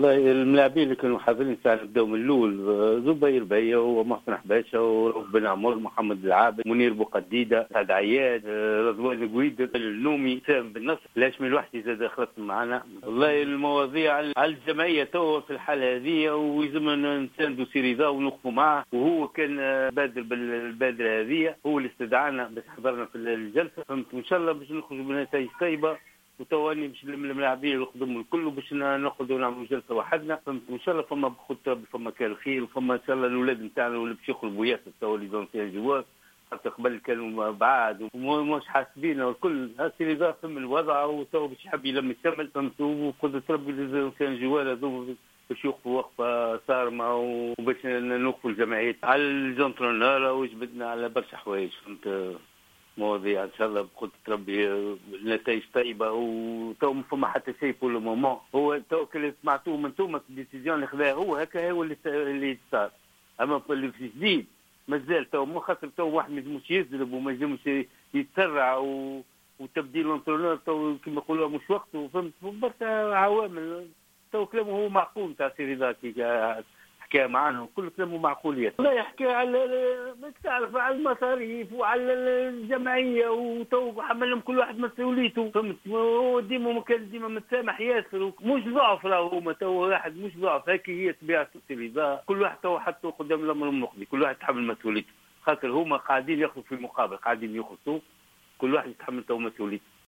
والله الملاعبين اللي كانوا حاضرين ساعة نبداو من الأول زبير بيا ومحسن حباشة ورؤوف بن عمر محمد العابد منير بوقديدة سعد عياد رضوان قويد النومي سام بن نصر لاشمي الوحدي زاد خلص معنا. والله المواضيع على الجمعية تو في الحالة هذه ويلزمنا نساندوا سيريزا ونوقفوا معه، وهو كان بادر بالبادرة هذه، هو اللي استدعانا باش حضرنا في الجلسة، فهمت؟ وإن شاء الله باش نخرجوا بنتائج طيبة وتواني باش الملاعبين يخدموا الكل باش ناخذوا نعملوا جلسه وحدنا، فهمت؟ وان شاء الله فما بخط فما كان خير، وفما ان شاء الله الاولاد نتاعنا اللي باش يخرجوا ياسر تو اللي دونسيان جوار، حتى قبل كانوا بعاد ومش حاسبين والكل هاسي اللي فهم الوضع وتو باش يحب يلم الشمل، فهمت؟ وقدرة ربي دونسيان جوار هذو باش يوقفوا وقفه صارمه وباش نوقفوا الجمعيات على الجونترونور وجبدنا على برشا حوايج، فهمت؟ مواضيع ان شاء الله بقدرة ربي نتائج طيبه وتو ما فما حتى شيء بور لو مومون. هو تو اللي سمعتوه من توما الديسيزيون اللي خذاها هو هكا هو اللي صار، اما اللي في جديد مازال تو مو خاطر تو واحد ما يجمش يزلب وما يجمش يتسرع وتبديل الانترونور تو كما يقولوا مش وقته، فهمت؟ برشا عوامل تو كلامه هو معقول تاع سيريزاتي حكى معنا كل كلامه معقوليات. لا يحكي على تعرف على المصاريف وعلى الجمعيه وتو حملهم كل واحد مسؤوليته، فهمت؟ هو ديما كان ديما متسامح ياسر مش ضعف، راهو هما تو واحد مش ضعف، هيك هي طبيعه السيريزا، كل واحد تو حطه قدام الامر المقضي، كل واحد يتحمل مسؤوليته، خاطر هما قاعدين ياخذوا في مقابل قاعدين يخلصوا، كل واحد يتحمل تو مسؤوليته.